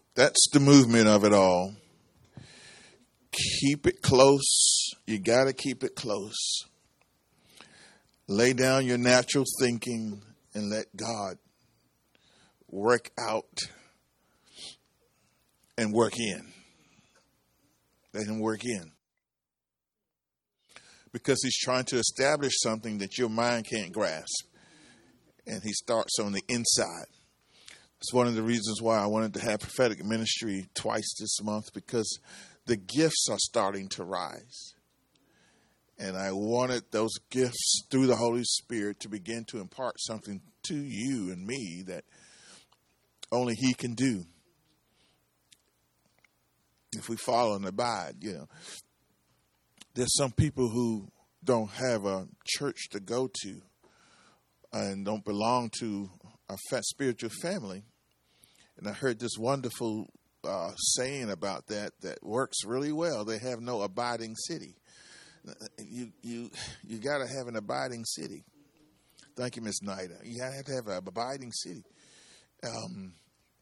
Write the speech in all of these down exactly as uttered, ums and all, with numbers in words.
that's the movement of it all. Keep it close. You got to keep it close. Lay down your natural thinking and let God work out and work in. Let him work in. Because he's trying to establish something that your mind can't grasp. And he starts on the inside. It's one of the reasons why I wanted to have prophetic ministry twice this month, because the gifts are starting to rise. And I wanted those gifts through the Holy Spirit to begin to impart something to you and me that only he can do. If we follow and abide, you know. There's some people who don't have a church to go to and don't belong to a fat spiritual family. And I heard this wonderful uh, saying about that that works really well. They have no abiding city. You you you got to have an abiding city. Thank you, Miss Nida. You have to have an abiding city. Um,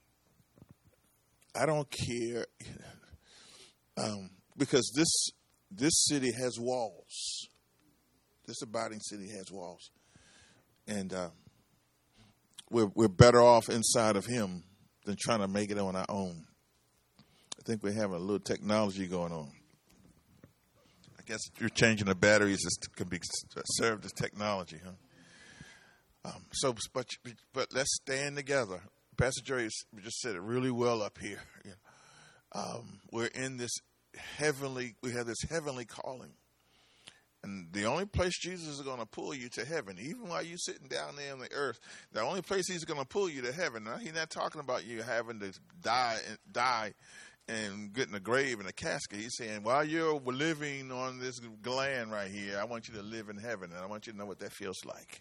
I don't care um, because this this city has walls. This abiding city has walls, and uh, we're we're better off inside of him than trying to make it on our own. I think we're having a little technology going on. I guess if you're changing the batteries, it can be served as technology, huh? Um, so, but but let's stand together. Pastor Jerry just said it really well up here. You know, um, we're in this heavenly. We have this heavenly calling, and the only place Jesus is going to pull you to heaven, even while you're sitting down there on the earth, the only place he's going to pull you to heaven. Now, he's not talking about you having to die and die and get in a grave and a casket. He's saying, while you're living on this land right here, I want you to live in heaven, and I want you to know what that feels like.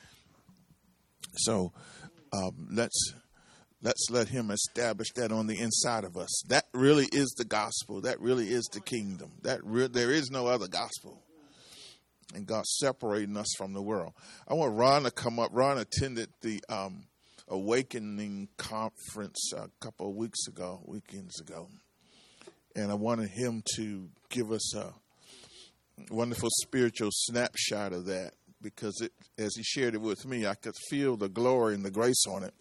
So um, let's let's let him establish that on the inside of us. That really is the gospel. That really is the kingdom. That re- there is no other gospel. And God's separating us from the world. I want Ron to come up. Ron attended the um, Awakening Conference a couple of weeks ago, weekends ago. And I wanted him to give us a wonderful spiritual snapshot of that, because it, as he shared it with me, I could feel the glory and the grace on it.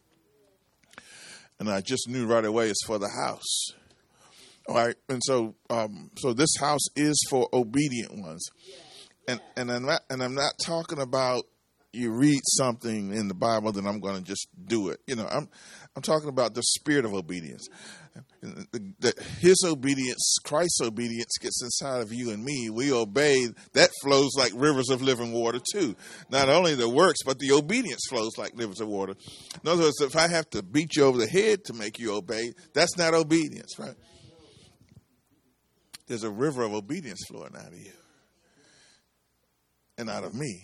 And I just knew right away it's for the house. All right. And so um, so this house is for obedient ones. And and I'm not and I'm not talking about you read something in the Bible, then I'm going to just do it. You know, I'm I'm talking about the spirit of obedience. The, the, his obedience, Christ's obedience, gets inside of you and me. We obey. That flows like rivers of living water too. Not only the works, but the obedience flows like rivers of water. In other words, if I have to beat you over the head to make you obey, that's not obedience, right? There's a river of obedience flowing out of you and out of me.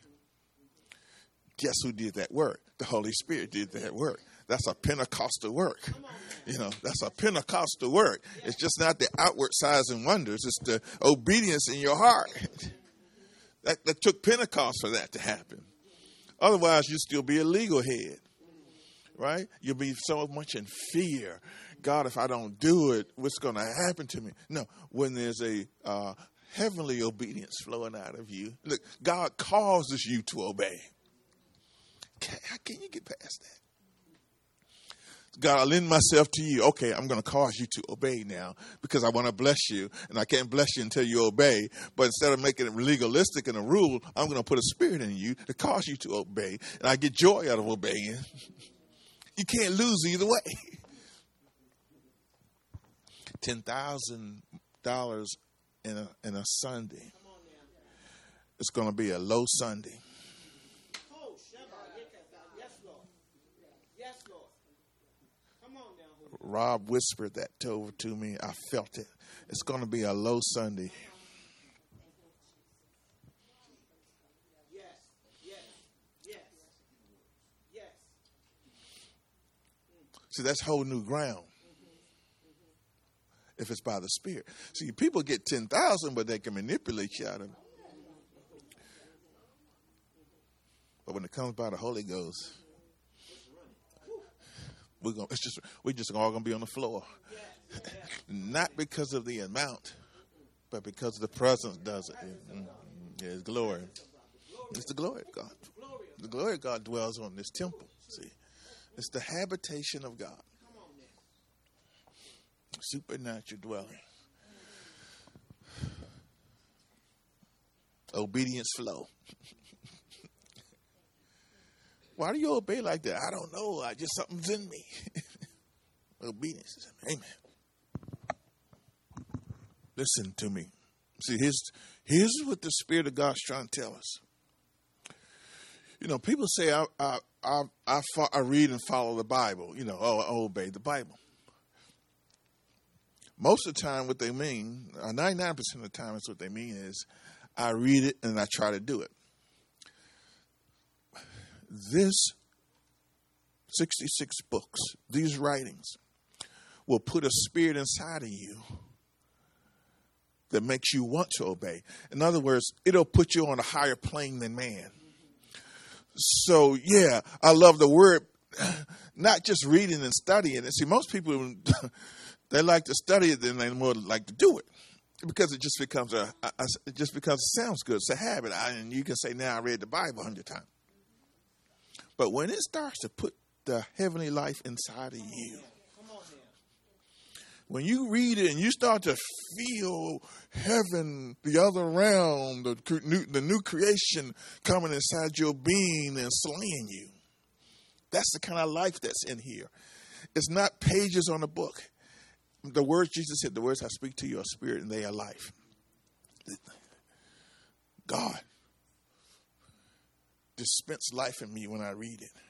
Guess who did that work? The Holy Spirit did that work. That's a Pentecostal work. You know, that's a Pentecostal work. It's just not the outward signs and wonders. It's the obedience in your heart. That, that took Pentecost for that to happen. Otherwise, you'd still be a legal head, right? You'll be so much in fear. God, if I don't do it, what's going to happen to me? No, when there's a uh, heavenly obedience flowing out of you, look, God causes you to obey. How can you get past that? God, I lend myself to you. Okay, I'm going to cause you to obey now because I want to bless you, and I can't bless you until you obey. But instead of making it legalistic and a rule, I'm going to put a spirit in you to cause you to obey, and I get joy out of obeying. You can't lose either way. ten thousand dollars in a, in a Sunday. It's going to be a low Sunday. Rob whispered that over to me. I felt it. It's going to be a low Sunday. Yes, yes, yes, yes. See, that's whole new ground. If it's by the Spirit. See, people get ten thousand, but they can manipulate you out of it. But when it comes by the Holy Ghost, We're gonna, it's just we're just all gonna be on the floor, not because of the amount, but because the presence does it. Mm-hmm. Yeah, it's glory. It's the glory of God. The glory of God dwells on this temple. See, it's the habitation of God. Supernatural dwelling. Obedience flow. Why do you obey like that? I don't know. I just something's in me. Obedience is in me. Amen. Listen to me. See, here's, here's what the Spirit of God's trying to tell us. You know, people say I I I, I, fo- I read and follow the Bible. You know, oh, I obey the Bible. Most of the time, what they mean, ninety-nine percent of the time, is what they mean is I read it and I try to do it. This sixty-six books, these writings, will put a spirit inside of you that makes you want to obey. In other words, it'll put you on a higher plane than man. So, yeah, I love the word, not just reading and studying it. See, most people, they like to study it than they more like to do it because it just becomes a, a it just because it sounds good. It's a habit. I, and you can say, now I read the Bible a hundred times. But when it starts to put the heavenly life inside of you, when you read it and you start to feel heaven, the other realm, the new, the new creation coming inside your being and slaying you, that's the kind of life that's in here. It's not pages on a book. The words Jesus said, the words I speak to you are spirit and they are life. God dispense life in me when I read it.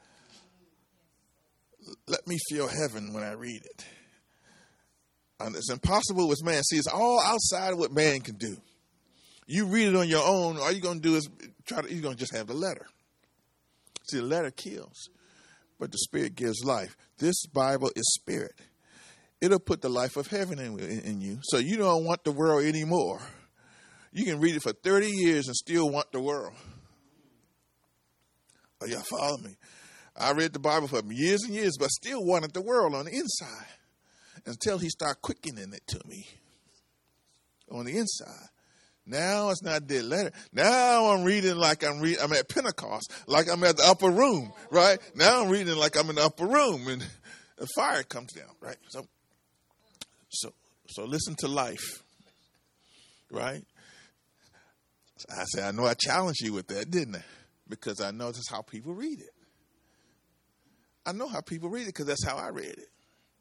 Let me feel heaven when I read it. And it's impossible with man. See, it's all outside of what man can do. You read it on your own, all you're going to do is try to, you're going to just have the letter. See, the letter kills, but the spirit gives life. This Bible is spirit. It'll put the life of heaven in, in, in you. So you don't want the world anymore. You can read it for thirty years and still want the world. Oh, y'all follow me? I read the Bible for years and years, but still wanted the world on the inside. Until he started quickening it to me on the inside. Now it's not dead letter. Now I'm reading like I'm re- I'm at Pentecost, like I'm at the upper room, right? Now I'm reading like I'm in the upper room, and the fire comes down, right? So, so, so listen to life, right? I said, I know I challenged you with that, didn't I? Because I know that's how people read it. I know how people read it because that's how I read it.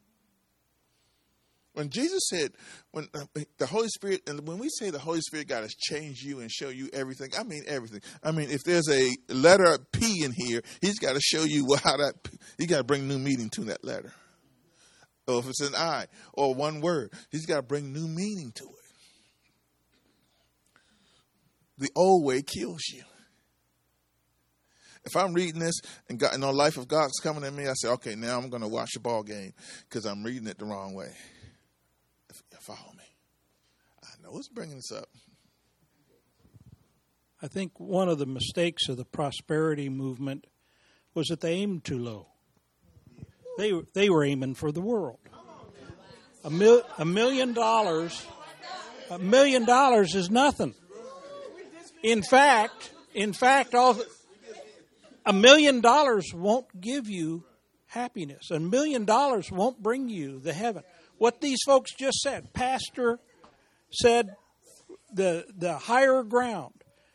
When Jesus said, when uh, the Holy Spirit, and when we say the Holy Spirit got to change you and show you everything, I mean everything. I mean, if there's a letter P in here, he's got to show you how that, he's got to bring new meaning to that letter. Or if it's an I or one word, he's got to bring new meaning to it. The old way kills you. If I'm reading this and God, and the life of God's coming at me, I say, okay, now I'm going to watch the ball game because I'm reading it the wrong way. Follow me. I know it's bringing us up. I think one of the mistakes of the prosperity movement was that they aimed too low. They they were aiming for the world. A mil, a million dollars, a million dollars is nothing. In fact, in fact, all a million dollars won't give you happiness. A million dollars won't bring you the heaven. What these folks just said, Pastor said the the higher ground.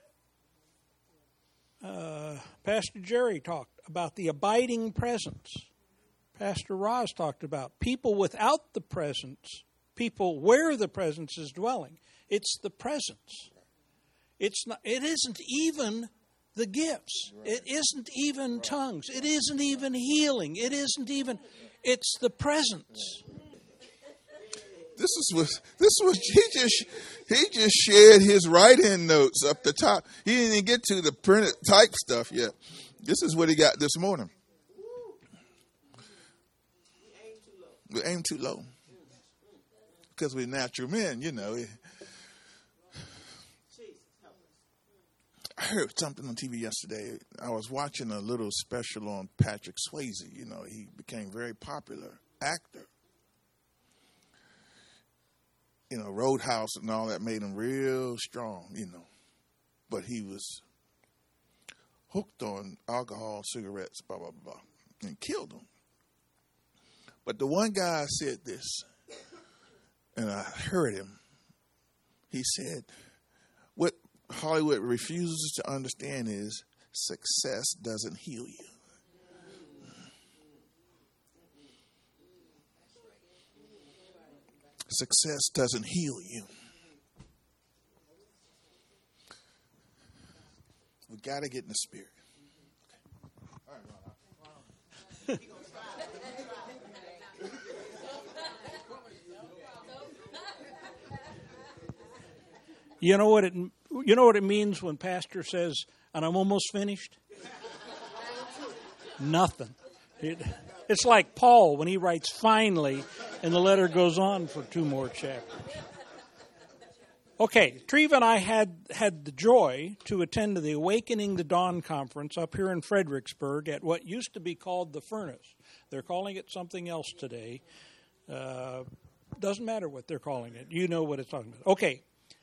Uh, Pastor Jerry talked about the abiding presence. Pastor Roz talked about people without the presence, people where the presence is dwelling. It's the presence. It's not. It isn't even the gifts. It isn't even tongues. It isn't even healing. It isn't even. It's the presence. This is what this was. He just he just shared his write-in notes up the top. He didn't even get to the printed type stuff yet. This is what he got this morning. We aim too low because we're natural men, you know. I heard something on T V yesterday. I was watching a little special on Patrick Swayze. You know, he became a very popular actor. You know, Roadhouse and all that made him real strong, you know. But he was hooked on alcohol, cigarettes, blah, blah, blah, and killed him. But the one guy said this, and I heard him. He said, what Hollywood refuses to understand is success doesn't heal you. Success doesn't heal you. We got to get in the spirit. Okay. All right, You know what it you know what it means when pastor says, and I'm almost finished? Nothing. It, it's like Paul when he writes finally, and the letter goes on for two more chapters. Okay, Treva and I had, had the joy to attend the Awakening the Dawn conference up here in Fredericksburg at what used to be called the Furnace. They're calling it something else today. Uh, doesn't matter what they're calling it. You know what it's talking about. Okay.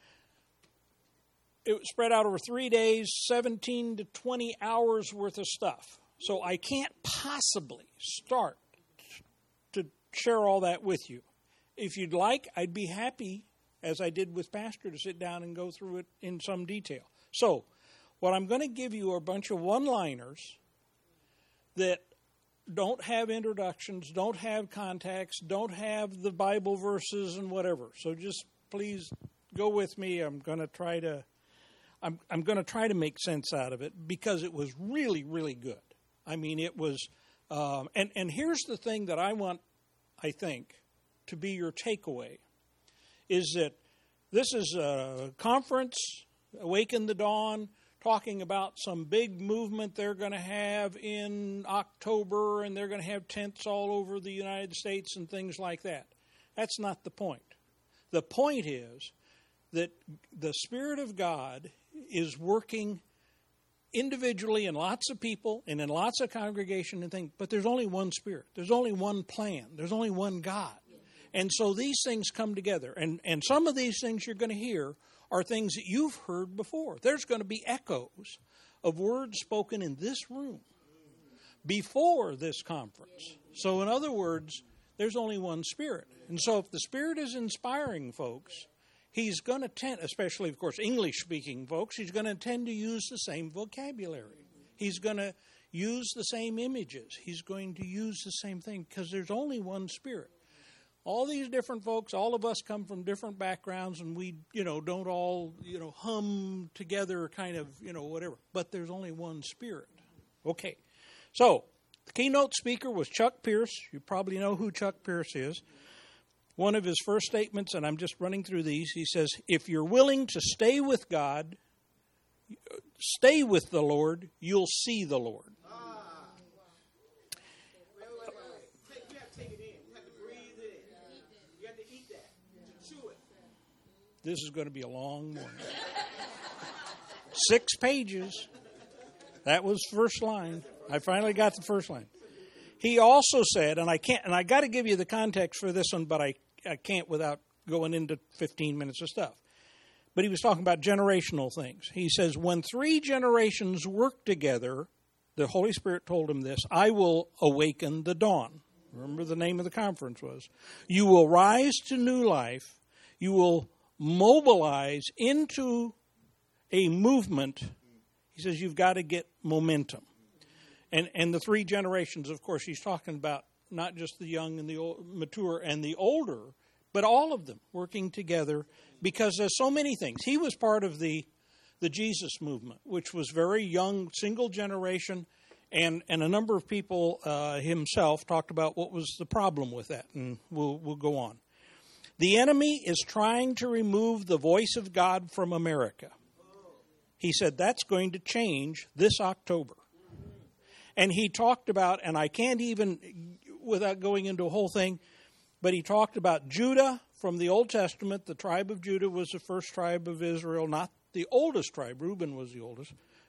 It was spread out over three days, seventeen to twenty hours worth of stuff. So I can't possibly start to share all that with you. If you'd like, I'd be happy, as I did with Pastor, to sit down and go through it in some detail. So what I'm going to give you are a bunch of one-liners that don't have introductions, don't have context, don't have the Bible verses and whatever. So just please go with me. I'm going to try to I'm I'm going to try to make sense out of it because it was really, really good. I mean, it was, um, and, and here's the thing that I want, I think, to be your takeaway, is that this is a conference, Awaken the Dawn, talking about some big movement they're going to have in October, and they're going to have tents all over the United States and things like that. That's not the point. The point is that the Spirit of God is working individually in lots of people and in lots of congregation and things, but there's only one Spirit. There's only one plan. There's only one God. And so these things come together. And, and some of these things you're going to hear are things that you've heard before. There's going to be echoes of words spoken in this room before this conference. So in other words, there's only one Spirit. And so if the Spirit is inspiring folks, He's going to tend, especially, of course, English-speaking folks, he's going to tend to use the same vocabulary. He's going to use the same images. He's going to use the same thing because there's only one Spirit. All these different folks, all of us come from different backgrounds, and we, you know, don't all, you know, hum together kind of, you know, whatever. But there's only one Spirit. Okay. So the keynote speaker was Chuck Pierce. You probably know who Chuck Pierce is. One of his first statements, and I'm just running through these, he says, if you're willing to stay with God, stay with the Lord, you'll see the Lord. Ah. Wait, wait, wait. You have to take it in. You have to breathe it in. You have to eat that. Chew it. This is going to be a long morning. Six pages. That was first line. I finally got the first line. He also said, and I can't, and I got to give you the context for this one, but I, I can't without going into fifteen minutes of stuff. But he was talking about generational things. He says, when three generations work together, the Holy Spirit told him this, I will awaken the dawn. Remember the name of the conference was. You will rise to new life. You will mobilize into a movement. He says, you've got to get momentum. And and the three generations, of course, he's talking about not just the young and the old, mature and the older, but all of them working together because there's so many things. He was part of the the Jesus movement, which was very young, single generation, and, and a number of people uh, himself talked about what was the problem with that, and we'll we'll go on. The enemy is trying to remove the voice of God from America. He said that's going to change this October. And he talked about, and I can't even, without going into a whole thing, but he talked about Judah from the Old Testament. The tribe of Judah was the first tribe of Israel, not the oldest tribe. Reuben was the oldest.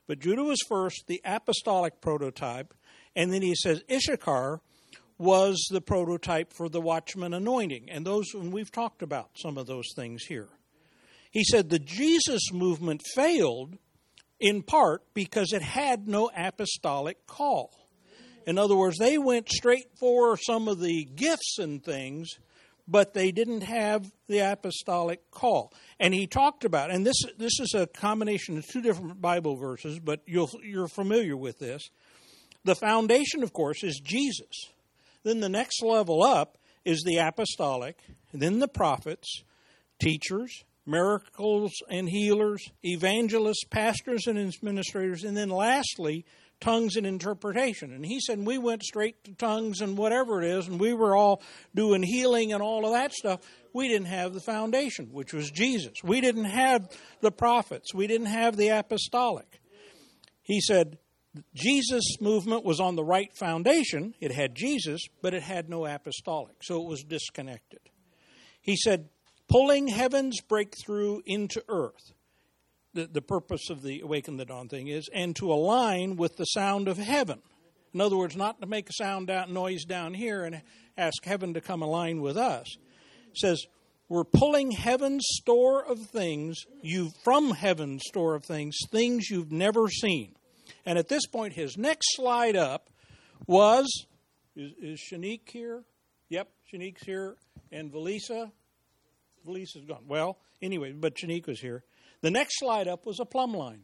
But Judah was first, the apostolic prototype. And then he says Issachar was the prototype for the watchman anointing. And those, and we've talked about some of those things here. He said the Jesus movement failed in part because it had no apostolic call. In other words, they went straight for some of the gifts and things, but they didn't have the apostolic call. And he talked about, and this this is a combination of two different Bible verses, but you'll, you're familiar with this. The foundation, of course, is Jesus. Then the next level up is the apostolic, and then the prophets, teachers, miracles and healers, evangelists, pastors and administrators, and then lastly, tongues and interpretation. And he said we went straight to tongues and whatever it is, and we were all doing healing and all of that stuff. We didn't have the foundation, which was Jesus. We didn't have the prophets. We didn't have the apostolic. He said Jesus' movement was on the right foundation. It had Jesus, but it had no apostolic, so it was disconnected. He said pulling heaven's breakthrough into earth. The, the purpose of the Awaken the Dawn thing is, and to align with the sound of heaven. In other words, not to make a sound out noise down here and ask heaven to come align with us. It says, we're pulling heaven's store of things, you from heaven's store of things, things you've never seen. And at this point, his next slide up was, is, is Shanique here? Yep, Shanique's here. And Valisa? Valisa's gone. Well, anyway, but Shanique was here. The next slide up was a plumb line.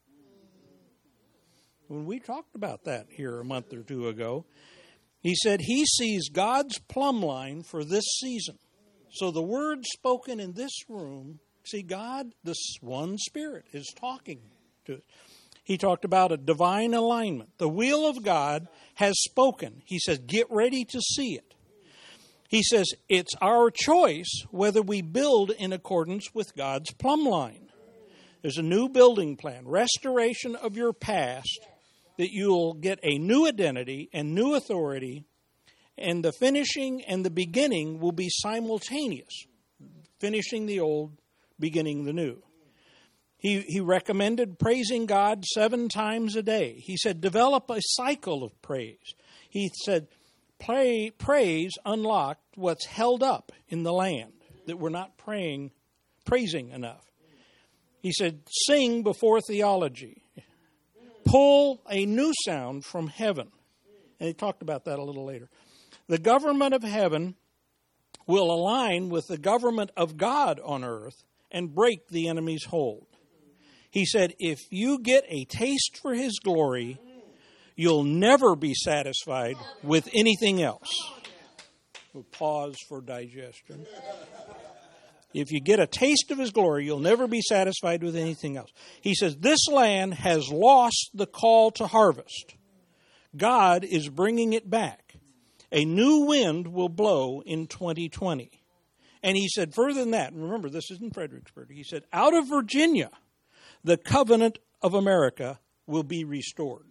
When we talked about that here a month or two ago, he said he sees God's plumb line for this season. So the word spoken in this room, see, God, this one Spirit, is talking to it. He talked about a divine alignment. The will of God has spoken. He says, get ready to see it. He says, it's our choice whether we build in accordance with God's plumb line. There's a new building plan, restoration of your past, that you'll get a new identity and new authority, and the finishing and the beginning will be simultaneous. Finishing the old, beginning the new. He, he recommended praising God seven times a day. He said, develop a cycle of praise. He said, Pray, praise unlocked what's held up in the land, that we're not praying, praising enough. He said, sing before theology. Pull a new sound from heaven. And he talked about that a little later. The government of heaven will align with the government of God on earth and break the enemy's hold. He said, if you get a taste for his glory, you'll never be satisfied with anything else. We'll pause for digestion. If you get a taste of his glory, you'll never be satisfied with anything else. He says, this land has lost the call to harvest. God is bringing it back. A new wind will blow in twenty twenty. And he said, further than that, and remember, this isn't Fredericksburg. He said, out of Virginia, the covenant of America will be restored.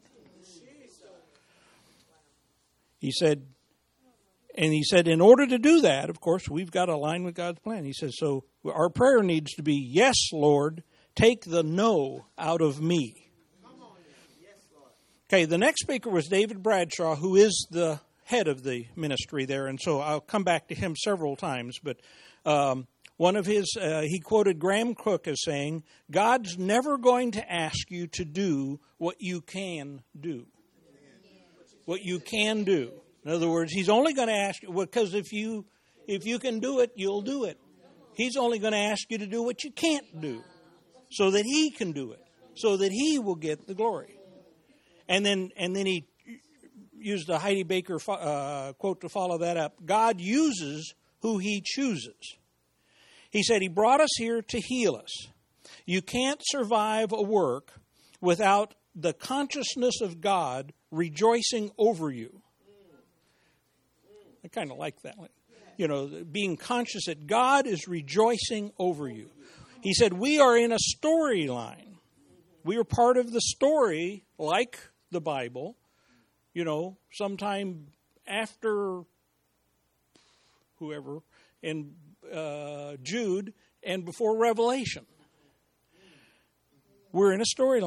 He said, and he said, in order to do that, of course, we've got to align with God's plan. He says, so our prayer needs to be, yes, Lord, take the no out of me. Okay, the next speaker was David Bradshaw, who is the head of the ministry there, and so I'll come back to him several times, but um, one of his, uh, he quoted Graham Cook as saying, God's never going to ask you to do what you can do. What you can do. In other words, he's only going to ask you, because if you if you can do it, you'll do it. He's only going to ask you to do what you can't do, so that he can do it, so that he will get the glory. And then and then he used a Heidi Baker uh, quote to follow that up. God uses who he chooses. He said he brought us here to heal us. You can't survive a work without the consciousness of God rejoicing over you. I kind of like that one. You know, being conscious that God is rejoicing over you. He said, we are in a storyline. We are part of the story, like the Bible, you know, sometime after whoever, in uh, Jude, and before Revelation. We're in a storyline.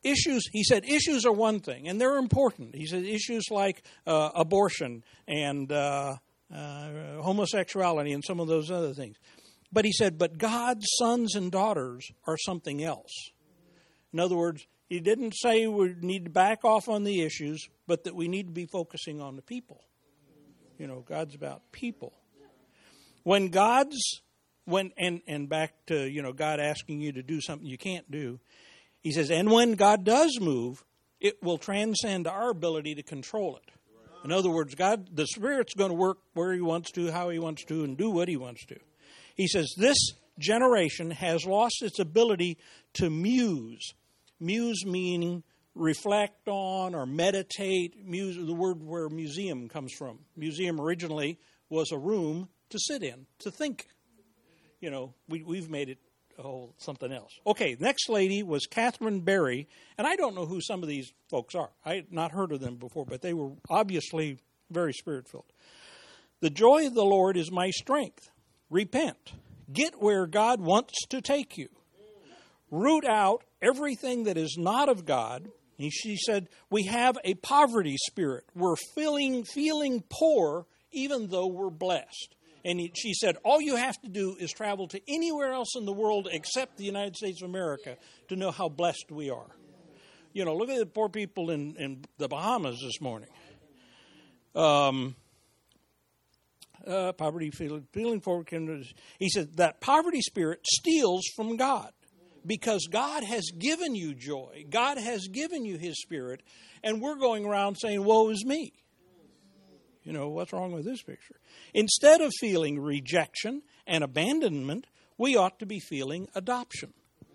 issues, he said, issues are one thing, and they're important. He said issues like uh, abortion and uh, uh, homosexuality and some of those other things. But he said, but God's sons and daughters are something else. In other words, he didn't say we need to back off on the issues, but that we need to be focusing on the people. You know, God's about people. When God's, when and, and back to, you know, God asking you to do something you can't do, he says, and when God does move, it will transcend our ability to control it. In other words, God, the Spirit's going to work where he wants to, how he wants to, and do what he wants to. He says, this generation has lost its ability to muse. Muse meaning reflect on or meditate. Muse, the word where museum comes from. Museum originally was a room to sit in, to think. You know, we, we've made it oh, something else. Okay, next lady was Catherine Berry, and I don't know who some of these folks are. I had not heard of them before, but they were obviously very Spirit-filled. The joy of the Lord is my strength. Repent. Get where God wants to take you. Root out everything that is not of God. And she said, we have a poverty spirit. We're feeling, feeling poor even though we're blessed. And she said, all you have to do is travel to anywhere else in the world except the United States of America to know how blessed we are. You know, look at the poor people in, in the Bahamas this morning. Um, uh, poverty, feeling, feeling forward. He said that poverty spirit steals from God because God has given you joy. God has given you his Spirit, and we're going around saying, woe is me. You know, what's wrong with this picture? Instead of feeling rejection and abandonment, we ought to be feeling adoption.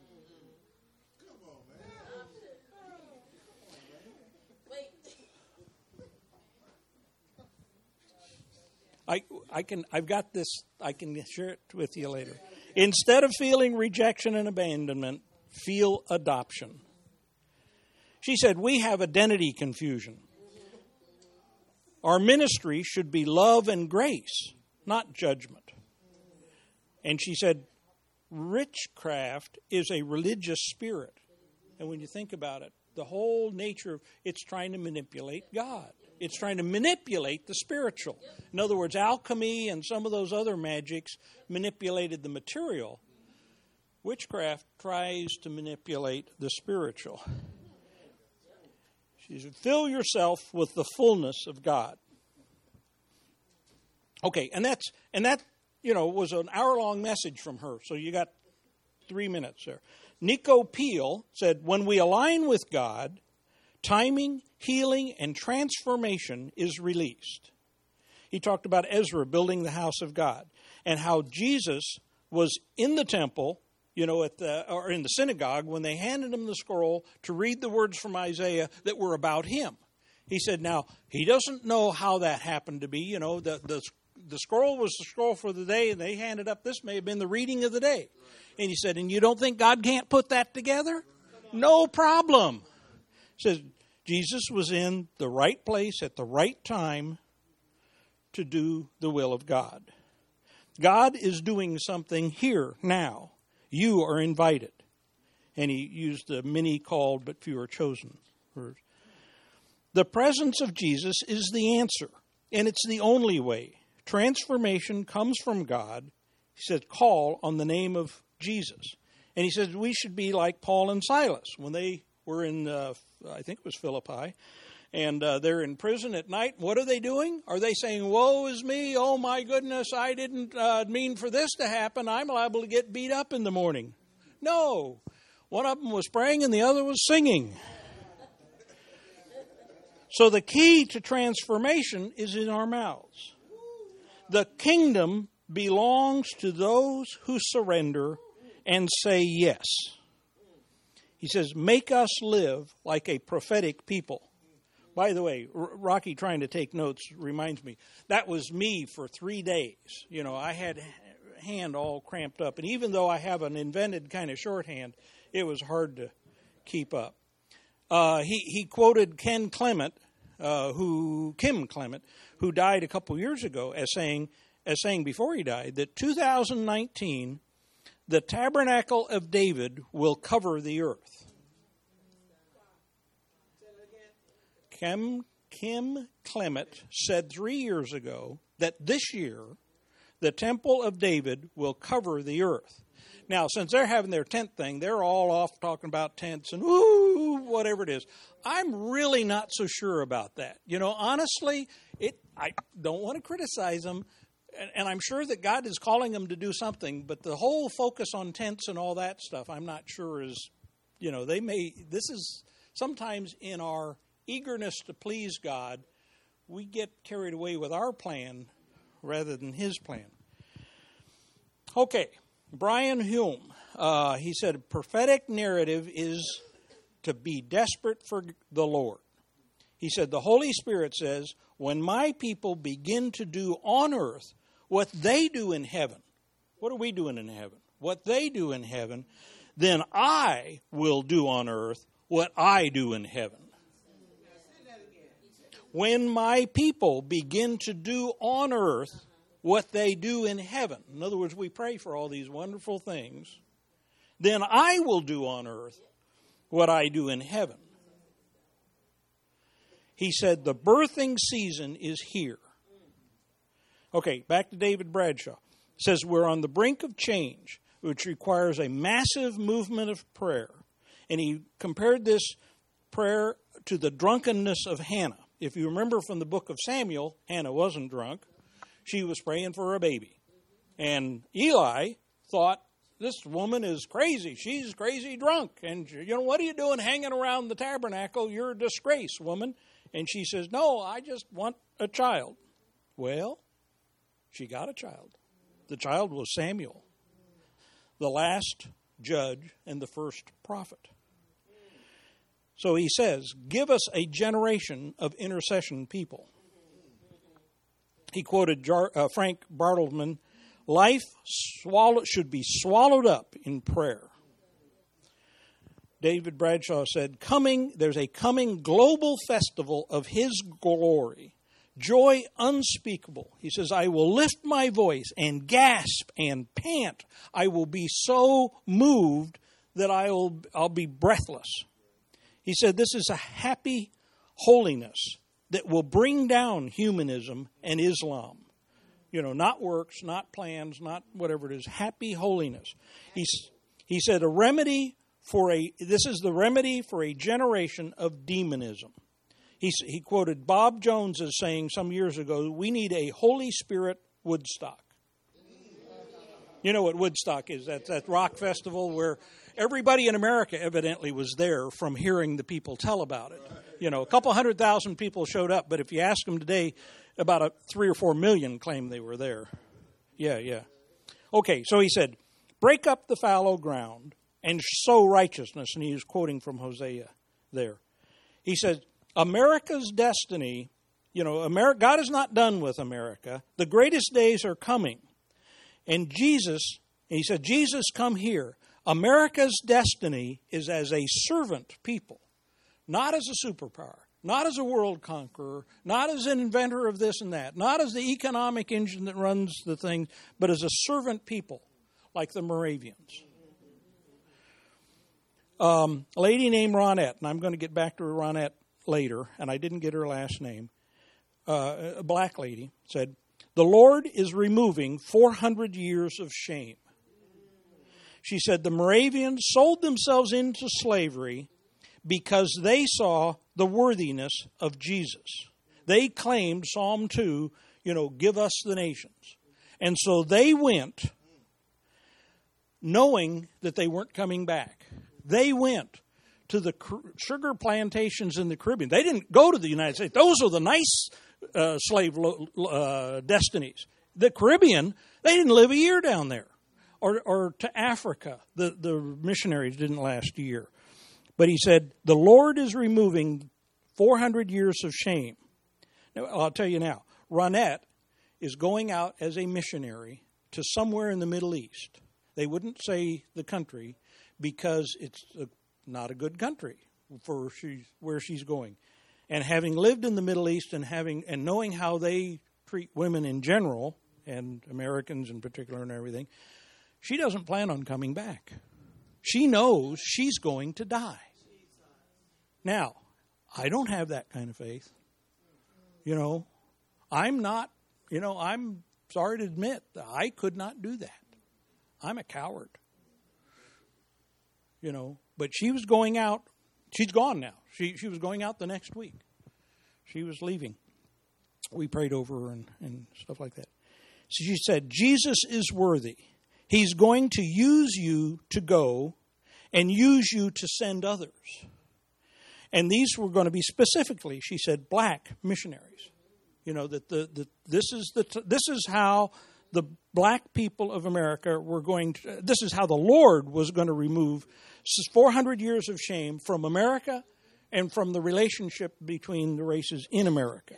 I, I can, I've got this, I can share it with you later. Instead of feeling rejection and abandonment, feel adoption. She said, we have identity confusion. Our ministry should be love and grace, not judgment. And she said, witchcraft is a religious spirit. And when you think about it, the whole nature of it's trying to manipulate God. It's trying to manipulate the spiritual. In other words, alchemy and some of those other magics manipulated the material. Witchcraft tries to manipulate the spiritual. She said, fill yourself with the fullness of God. Okay, and that's and that, you know, was an hour-long message from her. So you got three minutes there. Nico Peel said, when we align with God, timing, healing, and transformation is released. He talked about Ezra building the house of God and how Jesus was in the temple, you know, at the or in the synagogue when they handed him the scroll to read the words from Isaiah that were about him. He said, now, he doesn't know how that happened to be. You know, the, the, the scroll was the scroll for the day, and they handed up, this may have been the reading of the day. And he said, and you don't think God can't put that together? No problem. He says, Jesus was in the right place at the right time to do the will of God. God is doing something here now. You are invited. And he used the many called but few are chosen words. The presence of Jesus is the answer, and it's the only way. Transformation comes from God. He said, call on the name of Jesus. And he said, we should be like Paul and Silas when they were in, uh, I think it was Philippi, and uh, they're in prison at night. What are they doing? Are they saying, woe is me, oh my goodness, I didn't uh, mean for this to happen, I'm liable to get beat up in the morning? No. One of them was praying and the other was singing. So the key to transformation is in our mouths. The kingdom belongs to those who surrender and say yes. He says, make us live like a prophetic people. By the way, R- Rocky trying to take notes reminds me, that was me for three days. You know, I had hand all cramped up. And even though I have an invented kind of shorthand, it was hard to keep up. Uh, he, he quoted Ken Clement, uh, who Kim Clement, who died a couple years ago, as saying, as saying before he died, that two thousand nineteen, the tabernacle of David will cover the earth. Kim, Kim Clement said three years ago that this year the Temple of David will cover the earth. Now, since they're having their tent thing, they're all off talking about tents and woo, whatever it is. I'm really not so sure about that. You know, honestly, it. I don't want to criticize them, and, and I'm sure that God is calling them to do something, but the whole focus on tents and all that stuff, I'm not sure is, you know, they may, this is sometimes in our eagerness to please God, we get carried away with our plan rather than His plan. Okay. Brian Hume, uh, he said, prophetic narrative is to be desperate for the Lord. He said, the Holy Spirit says, when my people begin to do on earth what they do in heaven, what are we doing in heaven? What they do in heaven, then I will do on earth what I do in heaven. When my people begin to do on earth what they do in heaven. In other words, we pray for all these wonderful things. Then I will do on earth what I do in heaven. He said the birthing season is here. Okay, back to David Bradshaw. It says we're on the brink of change, which requires a massive movement of prayer. And he compared this prayer to the drunkenness of Hannah. If you remember from the book of Samuel, Hannah wasn't drunk. She was praying for a baby. And Eli thought, this woman is crazy. She's crazy drunk. And, you know, what are you doing hanging around the tabernacle? You're a disgrace, woman. And she says, no, I just want a child. Well, she got a child. The child was Samuel, the last judge and the first prophet. So he says, give us a generation of intercession people. He quoted Jar, uh, Frank Bartleman, life swallow, should be swallowed up in prayer. David Bradshaw said, coming, there's a coming global festival of His glory, joy unspeakable. He says, I will lift my voice and gasp and pant. I will be so moved that I will, I'll be breathless. He said, this is a happy holiness that will bring down humanism and Islam. You know, not works, not plans, not whatever it is. Happy holiness. He, he said, a remedy for a, this is the remedy for a generation of demonism. He, he quoted Bob Jones as saying some years ago, we need a Holy Spirit Woodstock. You know what Woodstock is? That's that rock festival where everybody in America evidently was there from hearing the people tell about it. You know, a couple hundred thousand people showed up, but if you ask them today, about a three or four million claim they were there. Yeah, yeah. Okay, so he said, break up the fallow ground and sow righteousness. And he is quoting from Hosea there. He said, America's destiny, you know, America, God is not done with America. The greatest days are coming. And Jesus, he said, Jesus, come here. America's destiny is as a servant people. Not as a superpower, not as a world conqueror, not as an inventor of this and that, not as the economic engine that runs the thing, but as a servant people, like the Moravians. Um, a lady named Ronette, and I'm going to get back to Ronette later, and I didn't get her last name, uh, a black lady, said, the Lord is removing four hundred years of shame. She said, the Moravians sold themselves into slavery because they saw the worthiness of Jesus. They claimed, Psalm two, you know, give us the nations. And so they went knowing that they weren't coming back. They went to the sugar plantations in the Caribbean. They didn't go to the United States. Those are the nice uh, slave uh, destinies. The Caribbean, they didn't live a year down there. Or, or to Africa. The, the missionaries didn't last a year. But he said, the Lord is removing four hundred years of shame. Now, I'll tell you now, Ronette is going out as a missionary to somewhere in the Middle East. They wouldn't say the country because it's a, not a good country for she's, where she's going. And having lived in the Middle East and having and knowing how they treat women in general, and Americans in particular and everything, she doesn't plan on coming back. She knows she's going to die. Now, I don't have that kind of faith. You know, I'm not, you know, I'm sorry to admit that I could not do that. I'm a coward. You know, but she was going out. She's gone now. She she was going out the next week. She was leaving. We prayed over her and, and stuff like that. So she said, Jesus is worthy. He's going to use you to go and use you to send others. And these were going to be specifically, she said, black missionaries. You know, that the, the this is the this is how the black people of America were going to, this is how the Lord was going to remove four hundred years of shame from America and from the relationship between the races in America.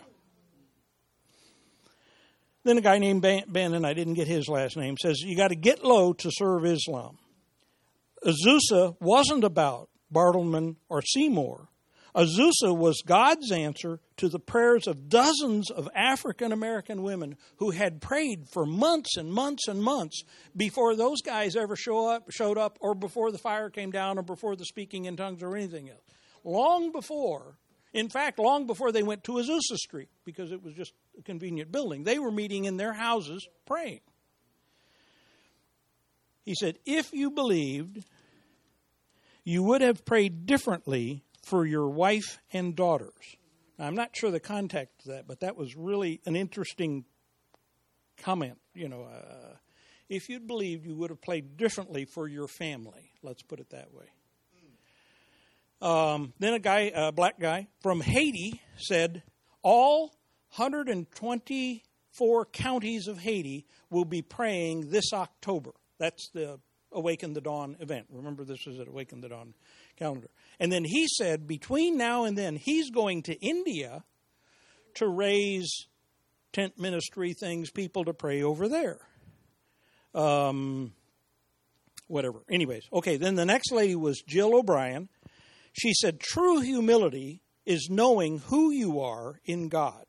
Then a guy named Ben, and I didn't get his last name, says, you got to get low to serve Islam. Azusa wasn't about Bartleman or Seymour. Azusa was God's answer to the prayers of dozens of African-American women who had prayed for months and months and months before those guys ever show up, showed up, or before the fire came down, or before the speaking in tongues or anything else. Long before, in fact, long before they went to Azusa Street, because it was just a convenient building. They were meeting in their houses praying. He said, if you believed, you would have prayed differently for your wife and daughters. Now, I'm not sure the context of that, but that was really an interesting comment. You know, uh, if you'd believed, you would have prayed differently for your family. Let's put it that way. Um, then a guy, a black guy from Haiti said, all one hundred twenty-four counties of Haiti will be praying this October. That's the Awaken the Dawn event. Remember, this is at Awaken the Dawn calendar. And then he said, between now and then, he's going to India to raise tent ministry things, people to pray over there. Um, whatever. Anyways, okay, then the next lady was Jill O'Brien. She said, true humility is knowing who you are in God.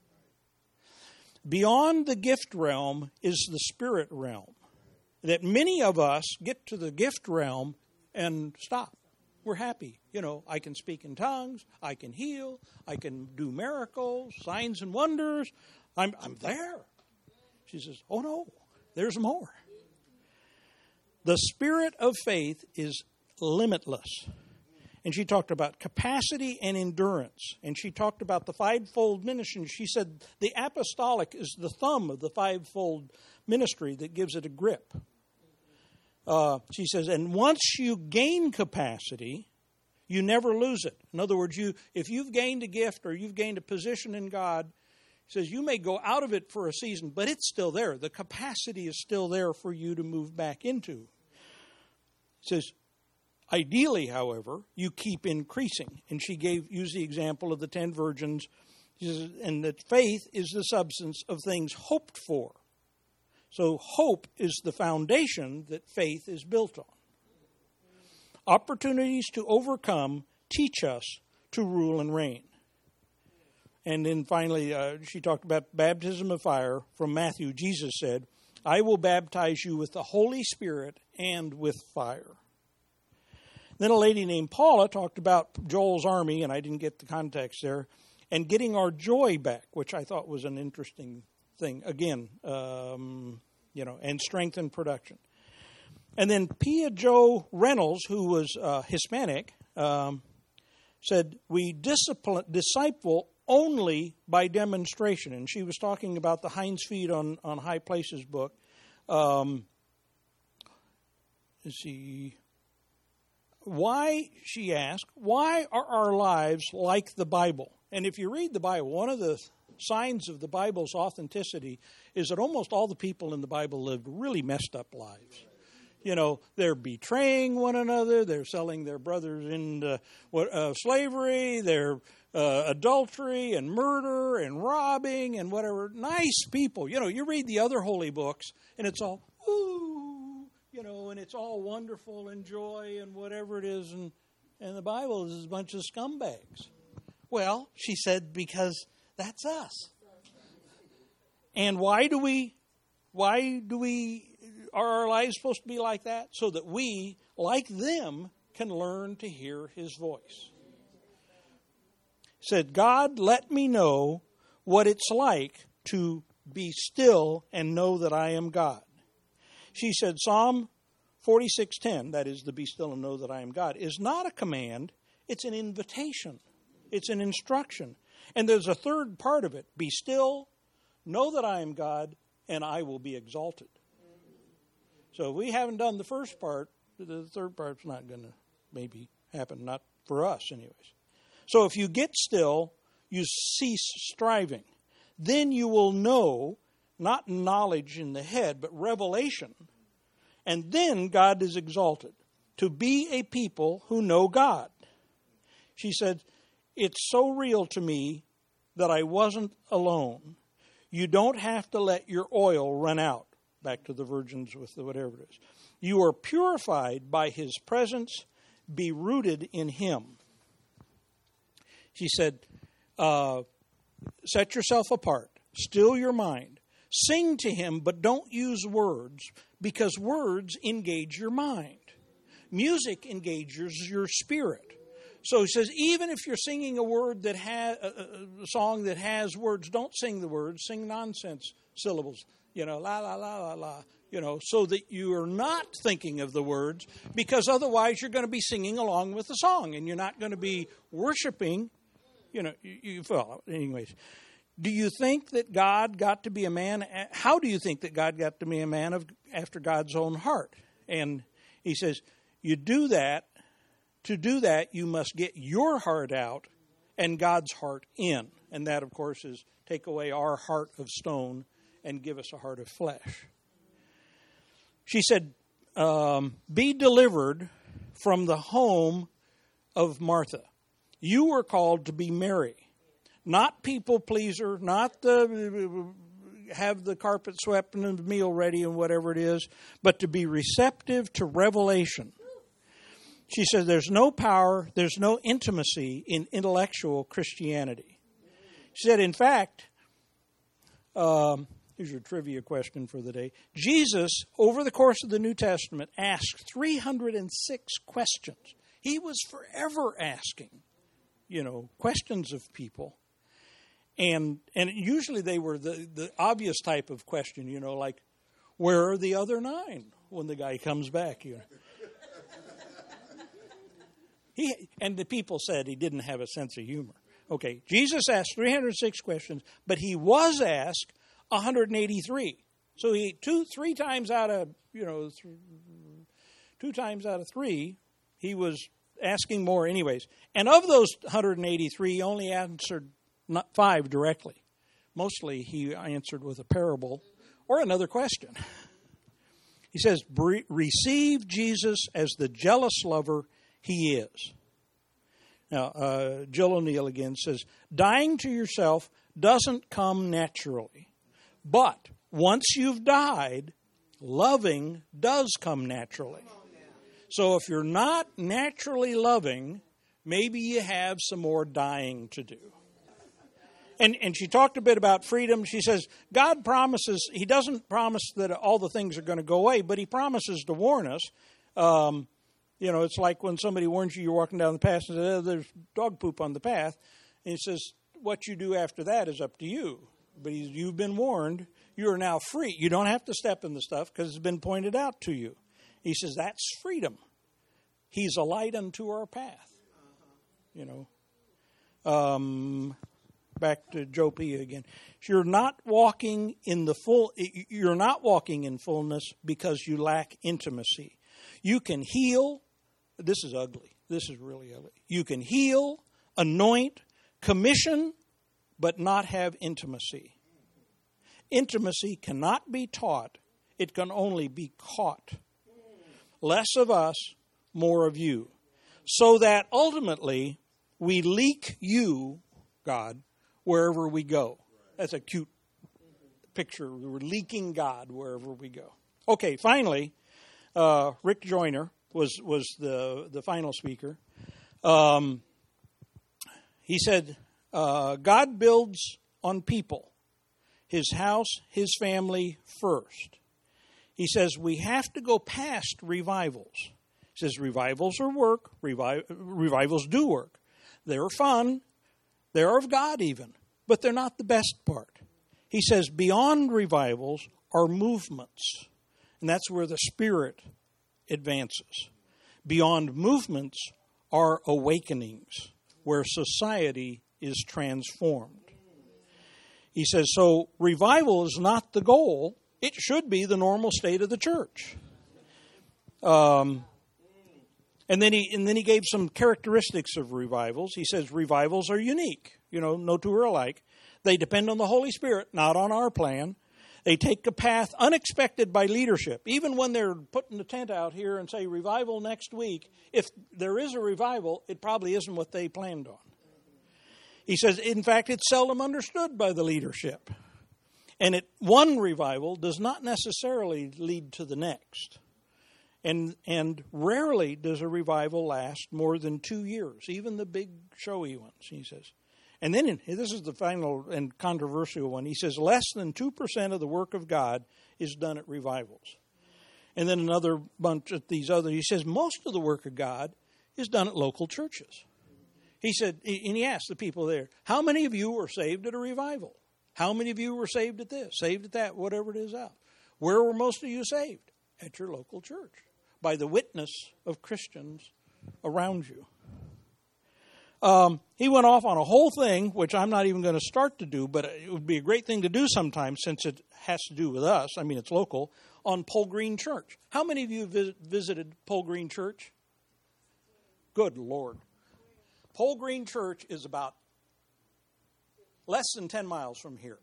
Beyond the gift realm is the spirit realm. That many of us get to the gift realm and stop. We're happy. You know, I can speak in tongues. I can heal. I can do miracles, signs and wonders. I'm, I'm there. She says, oh no, there's more. The spirit of faith is limitless. And she talked about capacity and endurance. And she talked about the fivefold ministry. She said the apostolic is the thumb of the fivefold ministry that gives it a grip. Uh, she says, and once you gain capacity, you never lose it. In other words, you if you've gained a gift or you've gained a position in God, he says you may go out of it for a season, but it's still there. The capacity is still there for you to move back into. He says, ideally, however, you keep increasing. And she gave used the example of the ten virgins, she says, and that faith is the substance of things hoped for. So hope is the foundation that faith is built on. Opportunities to overcome teach us to rule and reign. And then finally, uh, she talked about baptism of fire from Matthew. Jesus said, I will baptize you with the Holy Spirit and with fire. Then a lady named Paula talked about Joel's army, and I didn't get the context there, and getting our joy back, which I thought was an interesting thing. Again, um, you know, and strength in production. And then Pia Jo Reynolds, who was uh, Hispanic, um, said, we discipline, disciple only by demonstration. And she was talking about the Heinz Feed on, on High Places book. Um, let's see. Why, she asked, why are our lives like the Bible? And if you read the Bible, one of the signs of the Bible's authenticity is that almost all the people in the Bible lived really messed up lives. You know, they're betraying one another, they're selling their brothers into uh, slavery, they're uh, adultery and murder and robbing and whatever. Nice people. You know, you read the other holy books and it's all, ooh, you know, and it's all wonderful and joy and whatever it is. And, and the Bible is a bunch of scumbags. Well, she said, because that's us. And why do we, why do we, are our lives supposed to be like that? So that we, like them, can learn to hear his voice. said, God, let me know what it's like to be still and know that I am God. She said, Psalm forty-six ten, that is, the be still and know that I am God, is not a command, it's an invitation. It's an instruction. And there's a third part of it. Be still, know that I am God, and I will be exalted. So if we haven't done the first part, the third part's not going to maybe happen, not for us anyways. So if you get still, you cease striving. Then you will know, not knowledge in the head, but revelation. And then God is exalted. To be a people who know God. She said, it's so real to me that I wasn't alone. You don't have to let your oil run out. Back to the virgins with the whatever it is. You are purified by his presence. Be rooted in him. She said, uh, set yourself apart. Still your mind. Sing to him, but don't use words, because words engage your mind. Music engages your spirit. So he says, even if you're singing a word that has a, a song that has words, don't sing the words. Sing nonsense syllables. You know, la la la la la. You know, so that you are not thinking of the words, because otherwise you're going to be singing along with the song, and you're not going to be worshiping. You know, you, you follow. Anyways, do you think that God got to be a man? How do you think that God got to be a man of after God's own heart? And he says, you do that. To do that, you must get your heart out and God's heart in. And that, of course, is take away our heart of stone and give us a heart of flesh. She said, um, be delivered from the home of Martha. You were called to be Mary, not people pleaser, not the have the carpet swept and the meal ready and whatever it is, but to be receptive to revelation. She said there's no power, there's no intimacy in intellectual Christianity. She said, in fact, um, here's your trivia question for the day. Jesus, over the course of the New Testament, asked three hundred six questions. He was forever asking, you know, questions of people. And and usually they were the, the obvious type of question, you know, like, where are the other nine when the guy comes back? You know. He, and the people said he didn't have a sense of humor. Okay, Jesus asked three hundred six questions, but he was asked one hundred eighty-three. So he two, three times out of, you know, th- two times out of three, he was asking more anyways. And of those one hundred eighty-three, he only answered not five directly. Mostly he answered with a parable or another question. He says, receive Jesus as the jealous lover he is. Now, uh, Jill O'Neill again says, dying to yourself doesn't come naturally. But once you've died, loving does come naturally. So if you're not naturally loving, maybe you have some more dying to do. And and she talked a bit about freedom. She says, God promises, he doesn't promise that all the things are going to go away, but he promises to warn us. Um, you know, it's like when somebody warns you, you're walking down the path and says, oh, there's dog poop on the path. And he says, what you do after that is up to you. But you've been warned. You are now free. You don't have to step in the stuff because it's been pointed out to you. He says, that's freedom. He's a light unto our path. You know. Um... Back to Joe Pia again. You're not walking in the full. You're not walking in fullness because you lack intimacy. You can heal. This is ugly. This is really ugly. You can heal, anoint, commission, but not have intimacy. Intimacy cannot be taught. It can only be caught. Less of us, more of you, so that ultimately we leak you, God, wherever we go. That's a cute picture. We're leaking God wherever we go. Okay, finally, uh, Rick Joyner was was the, the final speaker. Um, he said, uh, God builds on people, his house, his family first. He says we have to go past revivals. He says revivals are work. Revi- revivals do work. They're fun. They're of God even, but they're not the best part. He says beyond revivals are movements, and that's where the Spirit advances. Beyond movements are awakenings, where society is transformed. He says, so revival is not the goal. It should be the normal state of the church. Um, and then he and then he gave some characteristics of revivals. He says revivals are unique. You know, no two are alike. They depend on the Holy Spirit, not on our plan. They take a path unexpected by leadership. Even when they're putting the tent out here and say revival next week, if there is a revival, it probably isn't what they planned on. He says, in fact, it's seldom understood by the leadership. And it, one revival does not necessarily lead to the next. And and rarely does a revival last more than two years, even the big showy ones, he says. And then, in, this is the final and controversial one, he says less than two percent of the work of God is done at revivals. And then another bunch of these other, he says most of the work of God is done at local churches. He said, and he asked the people there, how many of you were saved at a revival? How many of you were saved at this, saved at that, whatever it is out? Where were most of you saved? At your local church, by the witness of Christians around you. Um, he went off on a whole thing, which I'm not even going to start to do, but it would be a great thing to do sometime since it has to do with us. I mean, it's local, on Pole Green Church. How many of you visit, visited Pole Green Church? Good Lord. Pole Green Church is about less than ten miles from here.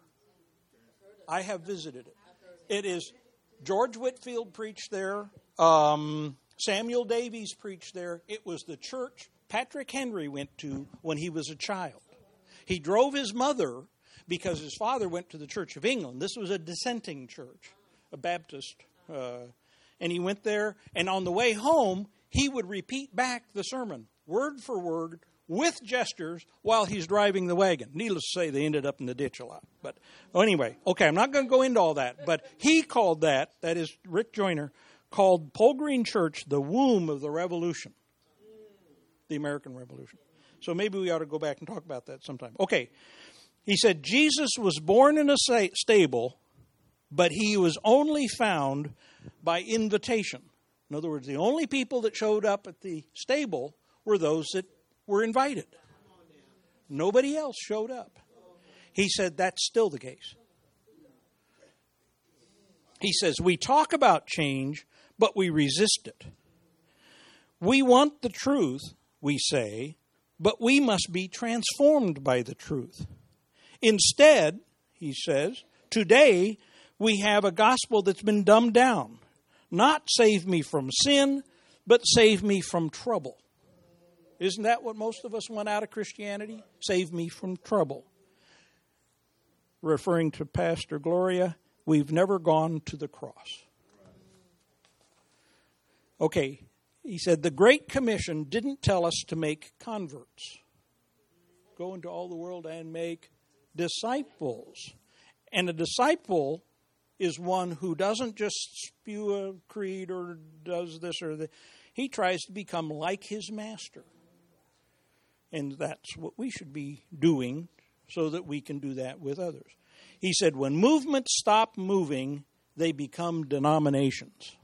I have visited it. It is, George Whitfield preached there. Um, Samuel Davies preached there. It was the church Patrick Henry went to when he was a child. He drove his mother because his father went to the Church of England. This was a dissenting church, a Baptist. Uh, and he went there, and on the way home, he would repeat back the sermon, word for word, with gestures, while he's driving the wagon. Needless to say, they ended up in the ditch a lot. But well, anyway, okay, I'm not going to go into all that. But he called that, that is Rick Joyner, called Pole Green Church the womb of the Revolution. The American Revolution. So maybe we ought to go back and talk about that sometime. Okay. He said, Jesus was born in a stable, but he was only found by invitation. In other words, the only people that showed up at the stable were those that were invited. Nobody else showed up. He said that's still the case. He says, we talk about change, but we resist it. We want the truth, we say, but we must be transformed by the truth. Instead, he says, today we have a gospel that's been dumbed down. Not save me from sin, but save me from trouble. Isn't that what most of us want out of Christianity? Save me from trouble. Referring to Pastor Gloria, we've never gone to the cross. Okay. He said, the Great Commission didn't tell us to make converts. Go into all the world and make disciples. And a disciple is one who doesn't just spew a creed or does this or that. He tries to become like his master. And that's what we should be doing so that we can do that with others. He said, when movements stop moving, they become denominations.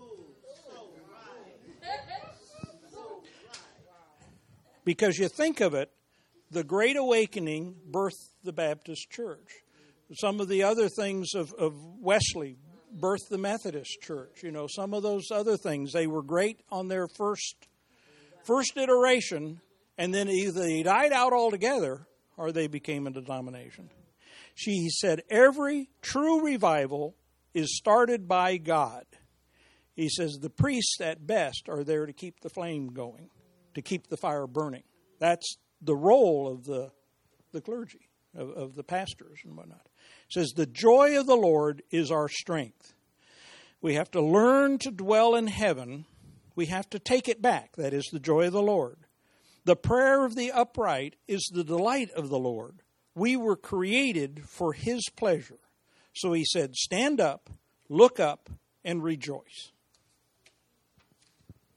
Because you think of it, the Great Awakening birthed the Baptist Church. Some of the other things of, of Wesley birthed the Methodist Church. You know, some of those other things, they were great on their first first iteration, and then either they died out altogether or they became a denomination. She said, every true revival is started by God. He says the priests at best are there to keep the flame going, to keep the fire burning. That's the role of the the clergy, of, of the pastors and whatnot. It says, the joy of the Lord is our strength. We have to learn to dwell in heaven. We have to take it back. That is the joy of the Lord. The prayer of the upright is the delight of the Lord. We were created for his pleasure. So he said, stand up, look up, and rejoice.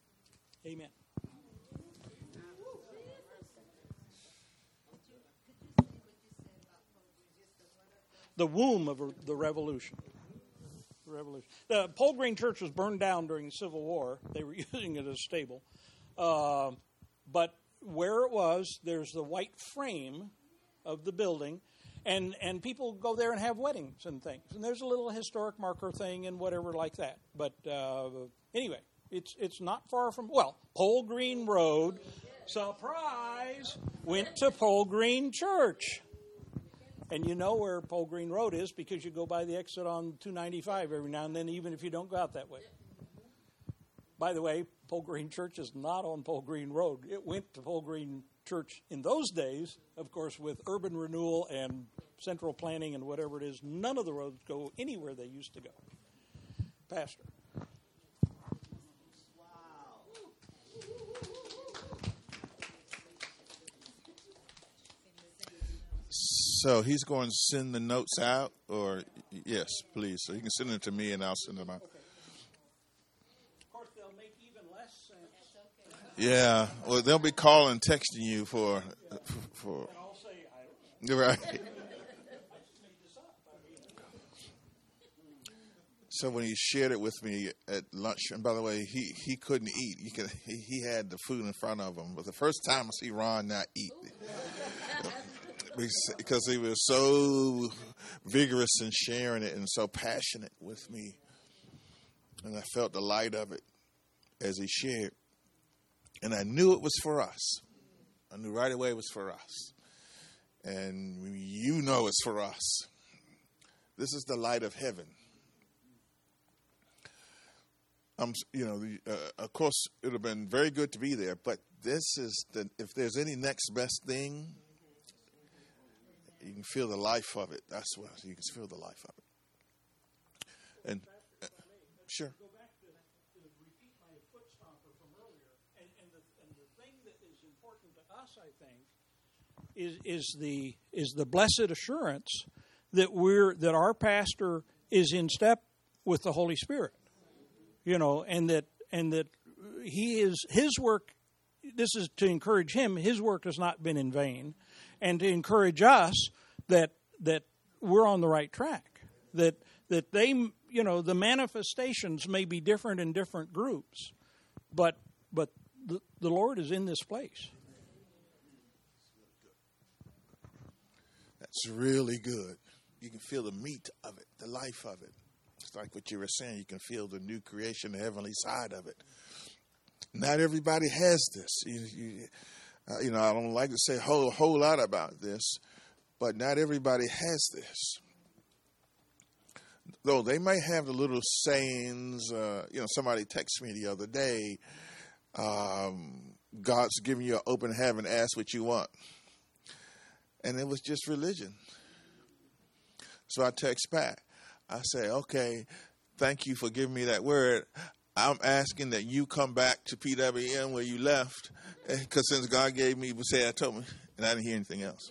Amen. the womb of the revolution. The revolution. The Pole Green Church was burned down during the Civil War. They were using it as a stable. Uh, but where it was, there's the white frame of the building, and, and people go there and have weddings and things. And there's a little historic marker thing and whatever like that. But uh, anyway, it's it's not far from, well, Pole Green Road, surprise, went to Pole Green Church. And you know where Pole Green Road is because you go by the exit on two ninety-five every now and then, even if you don't go out that way. By the way, Pole Green Church is not on Pole Green Road. It went to Pole Green Church in those days, of course, with urban renewal and central planning and whatever it is. None of the roads go anywhere they used to go. Pastor. So he's going to send the notes out, or yes, please. So you can send them to me, and I'll send them out. Okay. Of course, they'll make even less sense. Yeah, well, they'll be calling, texting you for, for. And I'll say, I don't know. Right. I just made this up. I mean, So when he shared it with me at lunch, and by the way, he, he couldn't eat. He, could, he he had the food in front of him, but the first time I see Ron not eat. Because he was so vigorous in sharing it and so passionate with me. And I felt the light of it as he shared. And I knew it was for us. I knew right away it was for us. And you know it's for us. This is the light of heaven. Um, you know, uh, of course, it would have been very good to be there, but this is the, if there's any next best thing, you can feel the life of it. That's what you can feel the life of it. And uh, sure. Go back to, to repeat my foot stomper from earlier, and, and, the, and the thing that is important to us, I think, is is the is the blessed assurance that we're that our pastor is in step with the Holy Spirit. You know, and that and that he is his work. This is to encourage him. His work has not been in vain. And to encourage us that that we're on the right track, that that they, you know, the manifestations may be different in different groups, but but the, the Lord is in this place. That's really good. You can feel the meat of it, the life of it. It's like what you were saying. You can feel the new creation, the heavenly side of it. Not everybody has this. You, you, Uh, you know, I don't like to say a whole, whole lot about this, but not everybody has this. Though they may have the little sayings, uh, you know, somebody texted me the other day, um, God's giving you an open heaven, ask what you want. And it was just religion. So I text back. I say, okay, thank you for giving me that word. I'm asking that you come back to P W M where you left, because since God gave me, say I told me, and I didn't hear anything else.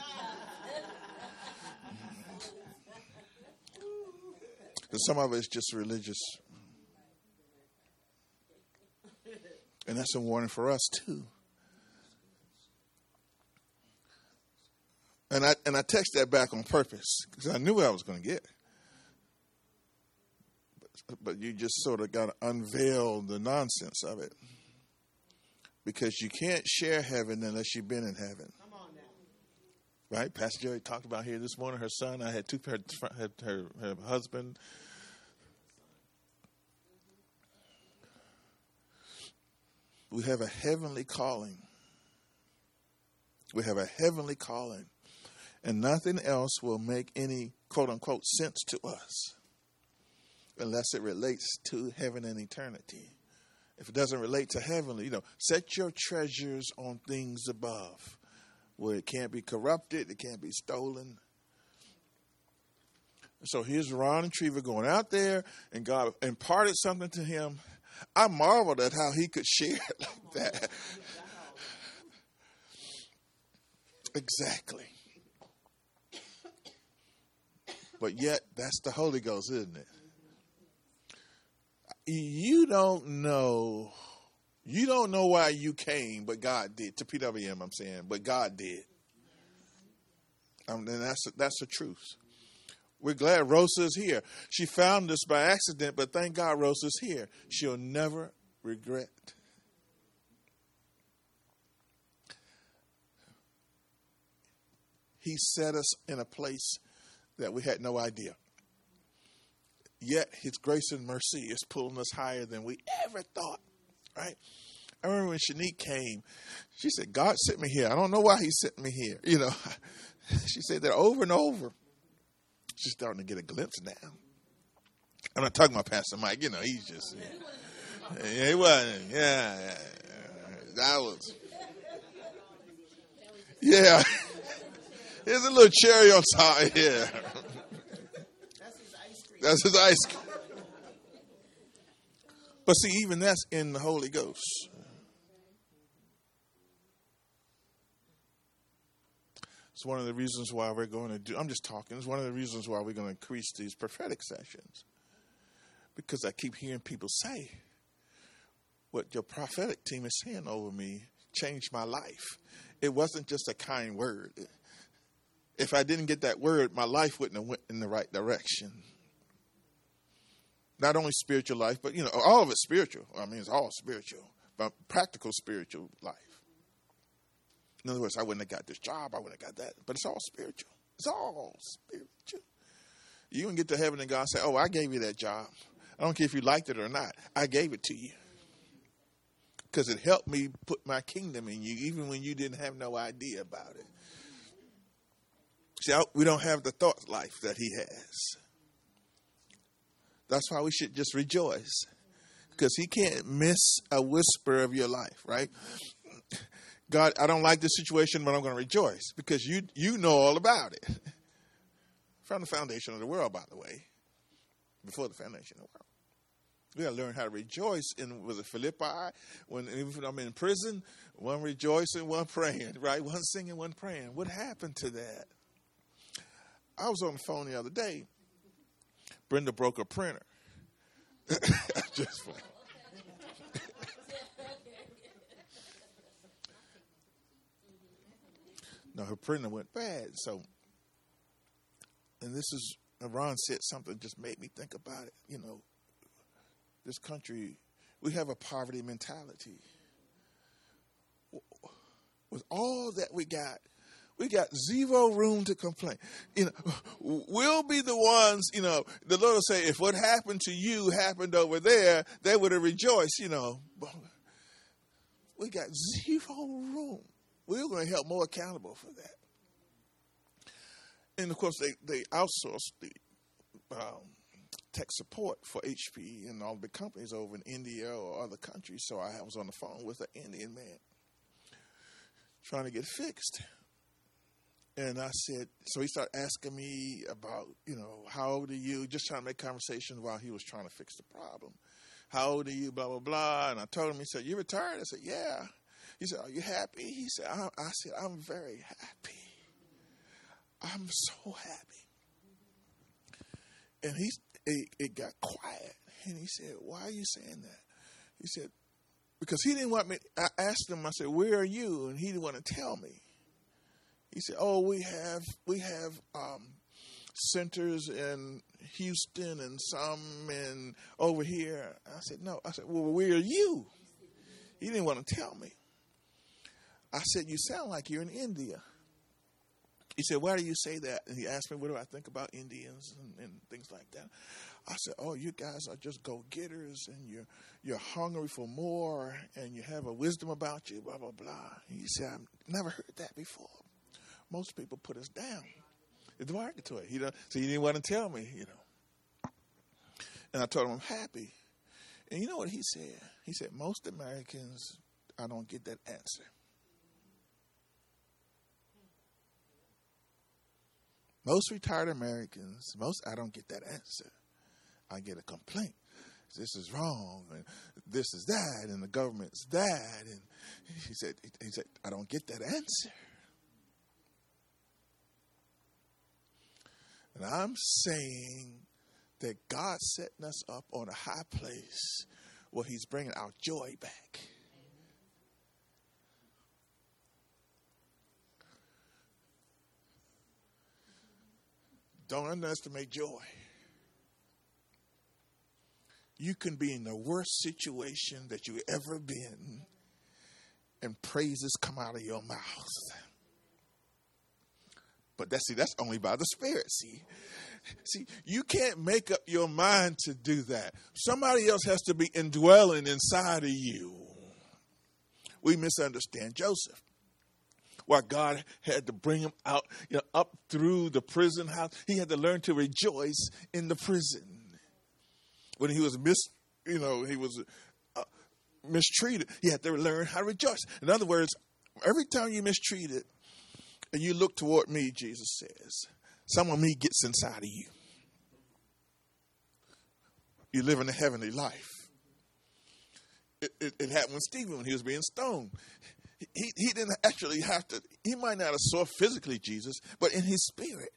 Because some of it's just religious, and that's a warning for us too. And I and I text that back on purpose because I knew what I was going to get. But you just sort of got to unveil the nonsense of it. Because you can't share heaven unless you've been in heaven. Come on now. Right? Pastor Jerry talked about here this morning, her son. I had two, her, her, her, her husband. We have a heavenly calling. We have a heavenly calling. And nothing else will make any, quote unquote, sense to us unless it relates to heaven and eternity. If it doesn't relate to heavenly, you know, set your treasures on things above where it can't be corrupted, it can't be stolen. So here's Ron and Treva going out there, and God imparted something to him. I marveled at how he could share it like that. Exactly. But yet, that's the Holy Ghost, isn't it? You don't know, you don't know why you came, but God did. To P W M, I'm saying, but God did. Um, and that's that's the truth. We're glad Rosa is here. She found us by accident, but thank God Rosa's here. She'll never regret. He set us in a place that we had no idea. Yet his grace and mercy is pulling us higher than we ever thought, right? I remember when Shanique came, she said, God sent me here. I don't know why he sent me here. You know, she said that over and over. She's starting to get a glimpse now. I'm not talking about Pastor Mike. You know, he's just, yeah, he wasn't. Yeah, yeah, that was, yeah. Here's a little cherry on top here. That's his ice cream. That's his ice cream. But see, even that's in the Holy Ghost. It's one of the reasons why we're going to do, I'm just talking, it's one of the reasons why we're going to increase these prophetic sessions. Because I keep hearing people say, what your prophetic team is saying over me changed my life. It wasn't just a kind word. If I didn't get that word, my life wouldn't have went in the right direction. Not only spiritual life, but, you know, all of it's spiritual. I mean, it's all spiritual, but practical spiritual life. In other words, I wouldn't have got this job, I wouldn't have got that. But it's all spiritual. It's all spiritual. You can get to heaven and God say, oh, I gave you that job. I don't care if you liked it or not. I gave it to you. Because it helped me put my kingdom in you, even when you didn't have no idea about it. See, we don't have the thought life that he has. That's why we should just rejoice. Because he can't miss a whisper of your life, right? God, I don't like this situation, but I'm going to rejoice. Because you you know all about it. From the foundation of the world, by the way. Before the foundation of the world. We got to learn how to rejoice in, was it Philippi? When even I'm in prison, one rejoicing, one praying, right? One singing, one praying. What happened to that? I was on the phone the other day. Brenda broke her printer. Just funny. No, her printer went bad. So, and this is, Ron said something just made me think about it. You know, this country, we have a poverty mentality. With all that we got, we got zero room to complain. You know, we'll be the ones, you know, the Lord will say, if what happened to you happened over there, they would have rejoiced, you know. But we got zero room. We're going to help more accountable for that. And, of course, they, they outsourced the um, tech support for H P and all the big companies over in India or other countries. So I was on the phone with an Indian man trying to get fixed. And I said, so he started asking me about, you know, how old are you? Just trying to make conversation while he was trying to fix the problem. How old are you? Blah, blah, blah. And I told him, he said, you retired? I said, yeah. He said, are you happy? He said, I, I said, I'm very happy. I'm so happy. And he, it, it got quiet. And he said, why are you saying that? He said, because he didn't want me. I asked him, I said, where are you? And he didn't want to tell me. He said, oh, we have we have um, centers in Houston and some in over here. I said, no. I said, well, where are you? He didn't want to tell me. I said, you sound like you're in India. He said, why do you say that? And he asked me, what do I think about Indians and, and things like that? I said, oh, you guys are just go-getters and you're, you're hungry for more and you have a wisdom about you, blah, blah, blah. He said, I've never heard that before. Most people put us down. It's derogatory. You know, so he didn't want to tell me, you know. And I told him I'm happy. And you know what he said? He said, most Americans, I don't get that answer. Most retired Americans, most I don't get that answer. I get a complaint. This is wrong, and this is that, and the government's that. And he said, he said, I don't get that answer. And I'm saying that God's setting us up on a high place where he's bringing our joy back. Don't underestimate joy. You can be in the worst situation that you've ever been, and praises come out of your mouth. But that's see, that's only by the Spirit. See, see, you can't make up your mind to do that. Somebody else has to be indwelling inside of you. We misunderstand Joseph. Why God had to bring him out, you know, up through the prison house. He had to learn to rejoice in the prison. When he was mis, you know, he was uh, mistreated, he had to learn how to rejoice. In other words, every time you mistreated and you look toward me, Jesus says, some of me gets inside of you. You live in a heavenly life. It, it, it happened with Stephen when he was being stoned. He, he didn't actually have to, he might not have saw physically Jesus, but in his spirit.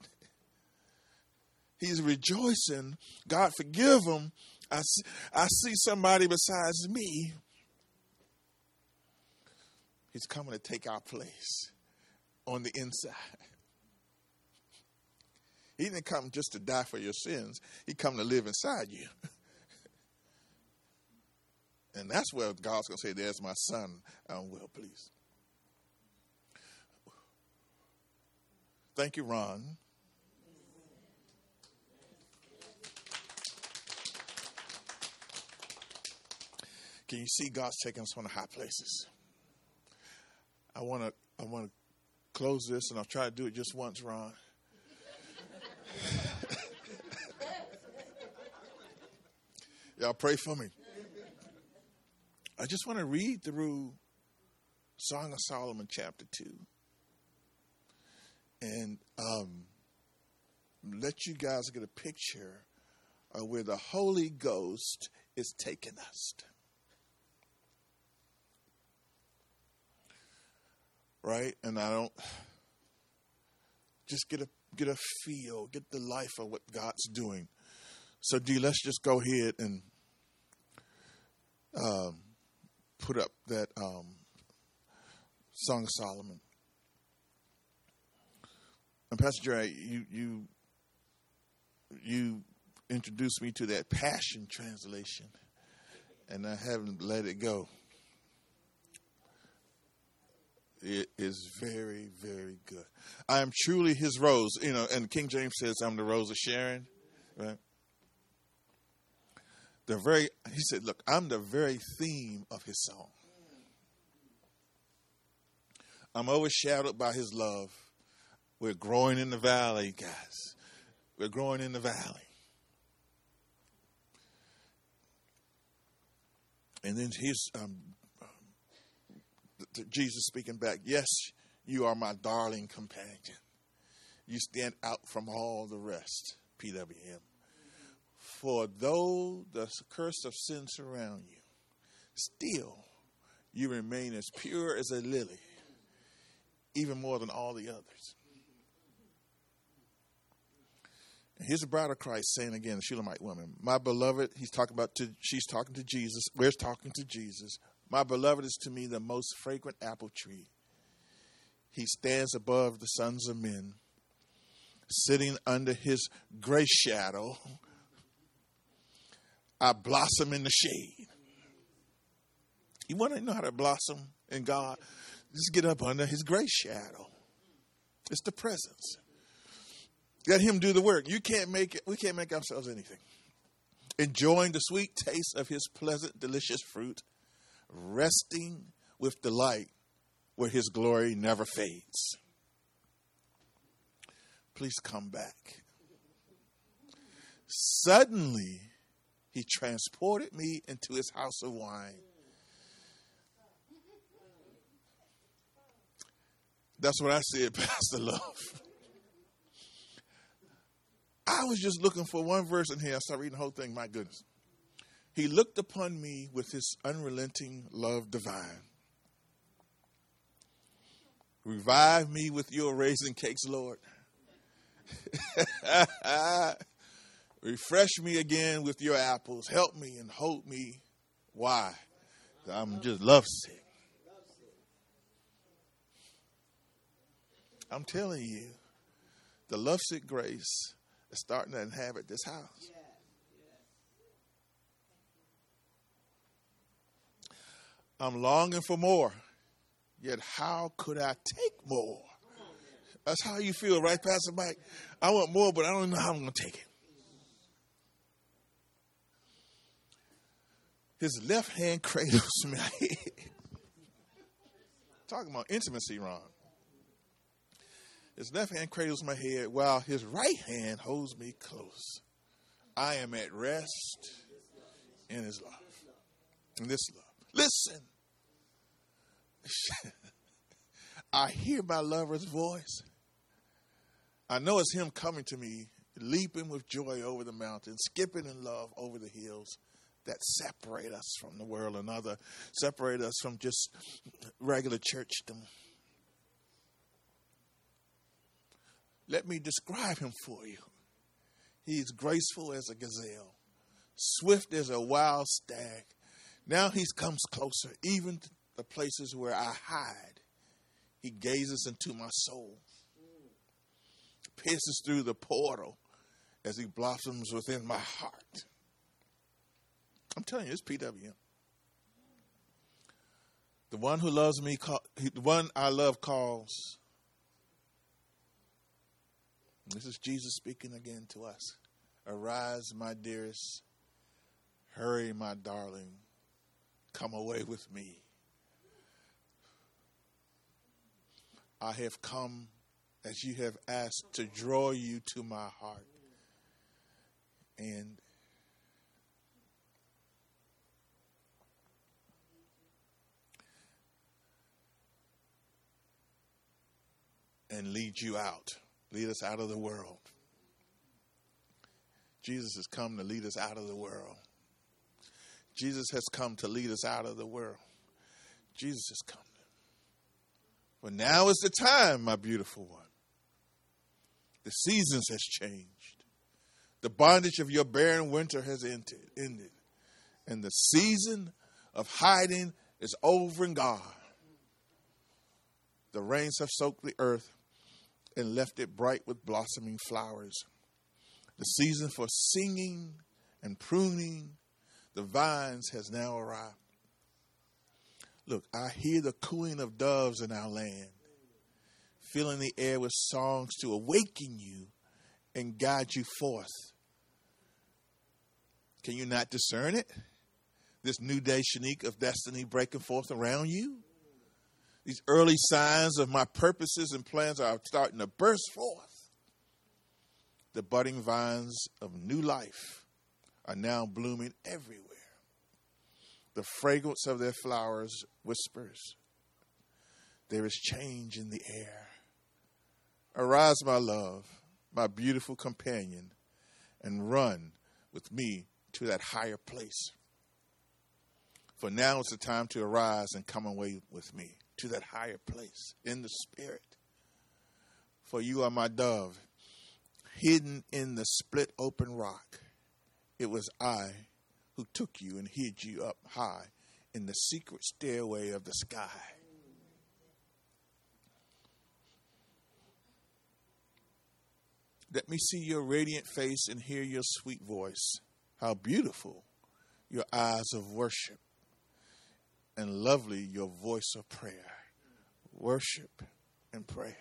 He's rejoicing. God, forgive him. I see, I see somebody besides me. He's coming to take our place on the inside. He didn't come just to die for your sins. He come to live inside you. And that's where God's going to say, there's my son, I'm well pleased. Thank you, Ron. Can you see God's taking us from the high places? I want to I want to close this, and I'll try to do it just once, Ron. Y'all pray for me. I just want to read through Song of Solomon chapter two and um, let you guys get a picture of where the Holy Ghost is taking us. Right? And I don't just get a get a feel, get the life of what God's doing. So D, let's just go ahead and um, put up that um, Song of Solomon. And Pastor Dre, you you you introduced me to that Passion Translation, and I haven't let it go. It is very, very good. I am truly his rose. You know, and King James says, I'm the rose of Sharon. Right? The very, he said, look, I'm the very theme of his song. I'm overshadowed by his love. We're growing in the valley, guys. We're growing in the valley. And then he's um, Jesus speaking back, yes, you are my darling companion. You stand out from all the rest, P W M. For though the curse of sin surround you, still you remain as pure as a lily, even more than all the others. And here's the bride of Christ saying again, the Shulamite woman, my beloved, he's talking about, to, she's talking to Jesus. We're talking to Jesus. My beloved is to me the most fragrant apple tree. He stands above the sons of men, sitting under his grace shadow. I blossom in the shade. You want to know how to blossom in God? Just get up under his grace shadow. It's the presence. Let him do the work. You can't make it. We can't make ourselves anything. Enjoying the sweet taste of his pleasant, delicious fruit, resting with delight where his glory never fades. Please come back. Suddenly, he transported me into his house of wine. That's what I said, Pastor Love. I was just looking for one verse in here. I started reading the whole thing. My goodness. He looked upon me with his unrelenting love divine. Revive me with your raisin cakes, Lord. Refresh me again with your apples. Help me and hold me. Why? I'm just lovesick. I'm telling you, the lovesick grace that's starting to inhabit this house. I'm longing for more, yet how could I take more? That's how you feel, right, Pastor Mike? I want more, but I don't know how I'm going to take it. His left hand cradles my head. Talking about intimacy, Ron. His left hand cradles my head while his right hand holds me close. I am at rest in his love. In this love. Listen. I hear my lover's voice. I know it's him coming to me, leaping with joy over the mountain, skipping in love over the hills that separate us from the world and other, separate us from just regular churchdom. Let me describe him for you. He's graceful as a gazelle, swift as a wild stag. Now he comes closer, even to the places where I hide. He gazes into my soul, pierces through the portal as he blossoms within my heart. I'm telling you, it's P W M. The one who loves me, call, the one I love calls. This is Jesus speaking again to us. Arise, my dearest. Hurry, my darling. Come away with me. I have come as you have asked to draw you to my heart. And and lead you out. Lead us out of the world. Jesus has come to lead us out of the world. Jesus has come to lead us out of the world. Jesus has come. But now is the time, my beautiful one. The seasons has changed. The bondage of your barren winter has ended. ended. And the season of hiding is over in God. The rains have soaked the earth and left it bright with blossoming flowers. The season for singing and pruning the vines has now arrived. Look, I hear the cooing of doves in our land, filling the air with songs to awaken you and guide you forth. Can you not discern it? This new day, Shanique, of destiny breaking forth around you? These early signs of my purposes and plans are starting to burst forth. The budding vines of new life are now blooming everywhere. The fragrance of their flowers whispers, there is change in the air. Arise, my love, my beautiful companion, and run with me to that higher place. For now is the time to arise and come away with me to that higher place in the spirit. For you are my dove, hidden in the split open rock. It was I who took you and hid you up high in the secret stairway of the sky. Let me see your radiant face and hear your sweet voice. How beautiful your eyes of worship, and lovely your voice of prayer. Worship and prayer.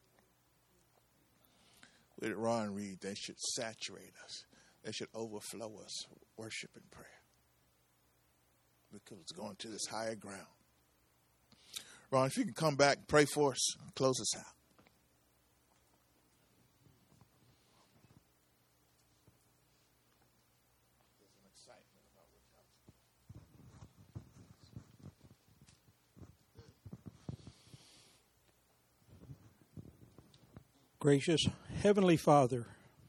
Let Ron read, they should saturate us. They should overflow us. Worship and prayer. Because it's going to this higher ground. Ron, if you can come back and pray for us, close us out. Gracious Heavenly Father,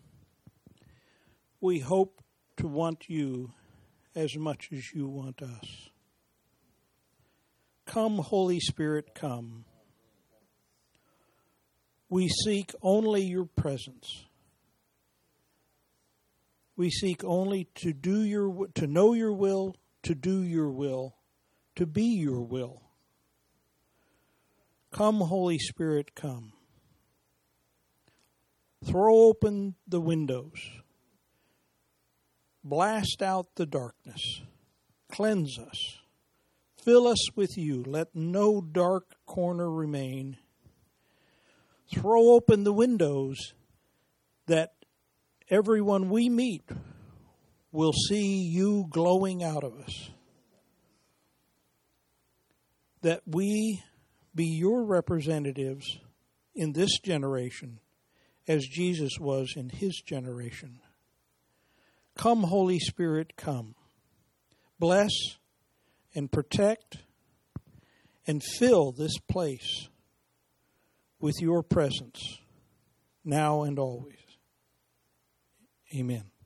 we hope to want you as much as you want us. Come, Holy Spirit, come. We seek only your presence. We seek only to do your to know your will, to do your will, to be your will. Come, Holy Spirit, come. Throw open the windows. Blast out the darkness. Cleanse us. Fill us with you. Let no dark corner remain. Throw open the windows that everyone we meet will see you glowing out of us. That we be your representatives in this generation as Jesus was in his generation. Come, Holy Spirit, come. Bless and protect and fill this place with your presence now and always. Amen.